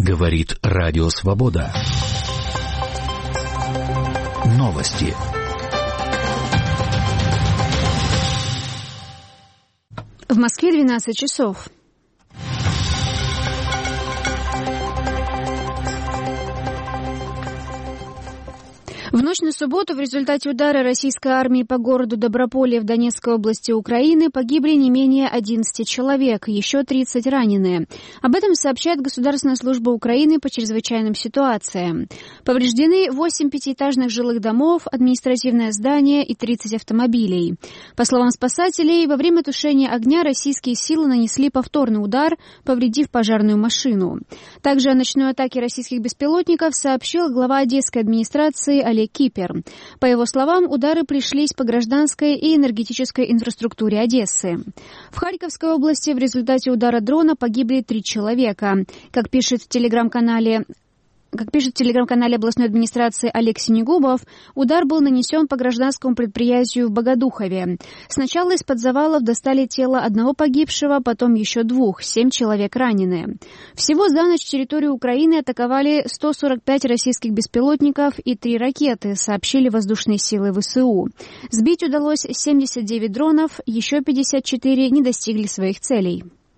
Говорит Радио Свобода. Новости. В Москве 12 часов. В ночь на субботу в результате удара российской армии по городу Доброполье в Донецкой области Украины погибли не менее 11 человек, еще 30 ранены. Об этом сообщает Государственная служба Украины по чрезвычайным ситуациям. Повреждены 8 пятиэтажных жилых домов, административное здание и 30 автомобилей. По словам спасателей, во время тушения огня российские силы нанесли повторный удар, повредив пожарную машину. Также о ночной атаке российских беспилотников сообщил глава Одесской администрации Олег Кипер. По его словам, удары пришлись по гражданской и энергетической инфраструктуре Одессы. В Харьковской области в результате удара дрона погибли 3 человека. Как пишет в телеграм-канале областной администрации Олег Синегубов, удар был нанесен по гражданскому предприятию в Богодухове. Сначала из-под завалов достали тело одного погибшего, потом еще 2, 7 человек ранены. Всего за ночь территорию Украины атаковали 145 российских беспилотников и 3 ракеты, сообщили воздушные силы ВСУ. Сбить удалось 79 дронов, еще 54 не достигли своих целей.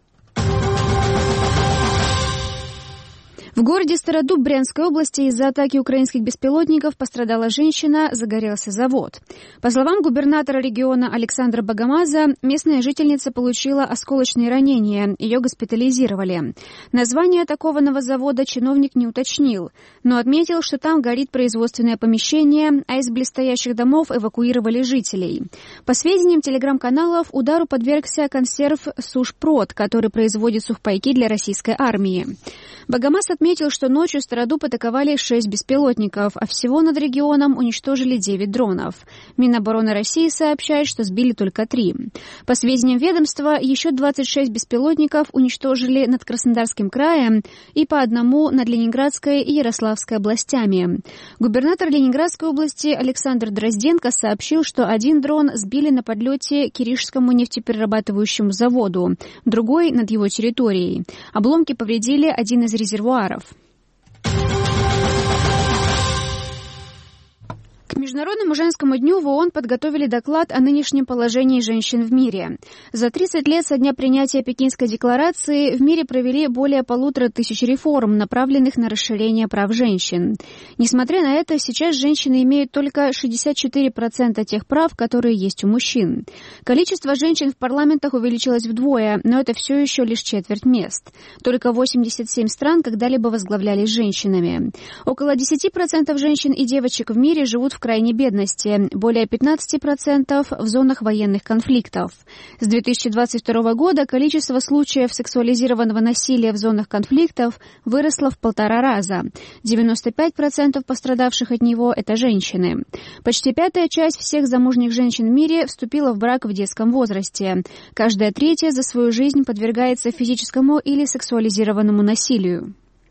В городе Стародуб Брянской области из-за атаки украинских беспилотников пострадала женщина, загорелся завод. По словам губернатора региона Александра Богомаза, местная жительница получила осколочные ранения, ее госпитализировали. Название атакованного завода чиновник не уточнил, но отметил, что там горит производственное помещение, а из близстоящих домов эвакуировали жителей. По сведениям телеграм-каналов, удару подвергся консерв «Сушпрод», который производит сухпайки для российской армии. Богомаз отметил, что ночью Стародуб атаковали 6 беспилотников, а всего над регионом уничтожили 9 дронов. Минобороны России сообщает, что сбили только 3. По сведениям ведомства, еще 26 беспилотников уничтожили над Краснодарским краем и по одному над Ленинградской и Ярославской областями. Губернатор Ленинградской области Александр Дрозденко сообщил, что один дрон сбили на подлете к Киришскому нефтеперерабатывающему заводу, другой над его территорией. Обломки повредили один из резервуаров. К Международному женскому дню в ООН подготовили доклад о нынешнем положении женщин в мире. За 30 лет со дня принятия Пекинской декларации в мире провели более 1500 реформ, направленных на расширение прав женщин. Несмотря на это, сейчас женщины имеют только 64% тех прав, которые есть у мужчин. Количество женщин в парламентах увеличилось вдвое, но это все еще лишь четверть мест. Только 87 стран когда-либо возглавлялись женщинами. Около 10% женщин и девочек в мире живут в крайней бедности, более 15% в зонах военных конфликтов. С 2022 года количество случаев сексуализированного насилия в зонах конфликтов выросло в 1,5 раза. 95% пострадавших от него – это женщины. Почти 1/5 часть всех замужних женщин в мире вступила в брак в детском возрасте. Каждая 3 за свою жизнь подвергается физическому или сексуализированному насилию.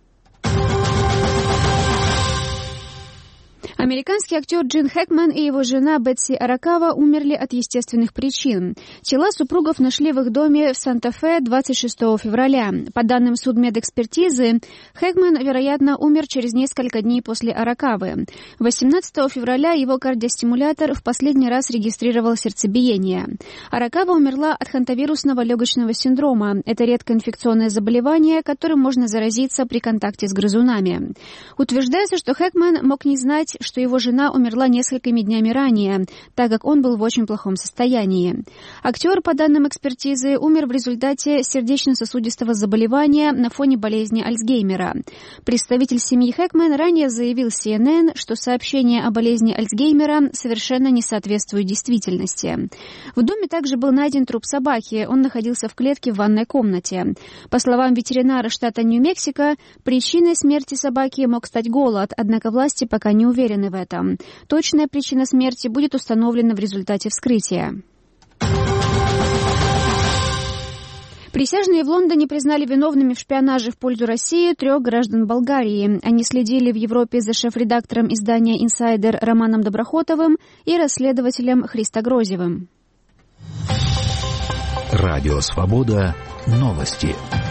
Американский актер Джин Хэкмен и его жена Бетси Аракава умерли от естественных причин. Тела супругов нашли в их доме в Санта-Фе 26 февраля. По данным судмедэкспертизы, Хэкмен, вероятно, умер через несколько дней после Аракавы. 18 февраля его кардиостимулятор в последний раз регистрировал сердцебиение. Аракава умерла от хантавирусного легочного синдрома. Это редкое инфекционное заболевание, которым можно заразиться при контакте с грызунами. Утверждается, что Хэкмен мог не знать, что его жена умерла несколькими днями ранее, так как он был в очень плохом состоянии. Актер, по данным экспертизы, умер в результате сердечно-сосудистого заболевания на фоне болезни Альцгеймера. Представитель семьи Хэкмен ранее заявил CNN, что сообщение о болезни Альцгеймера совершенно не соответствует действительности. В доме также был найден труп собаки, он находился в клетке в ванной комнате. По словам ветеринара штата Нью-Мексико, причиной смерти собаки мог стать голод, однако власти пока не уверены в этом. Точная причина смерти будет установлена в результате вскрытия. Присяжные в Лондоне признали виновными в шпионаже в пользу России 3 граждан Болгарии. Они следили в Европе за шеф-редактором издания «Инсайдер» Романом Доброхотовым и расследователем Христо Грозевым. Радио Свобода. Новости.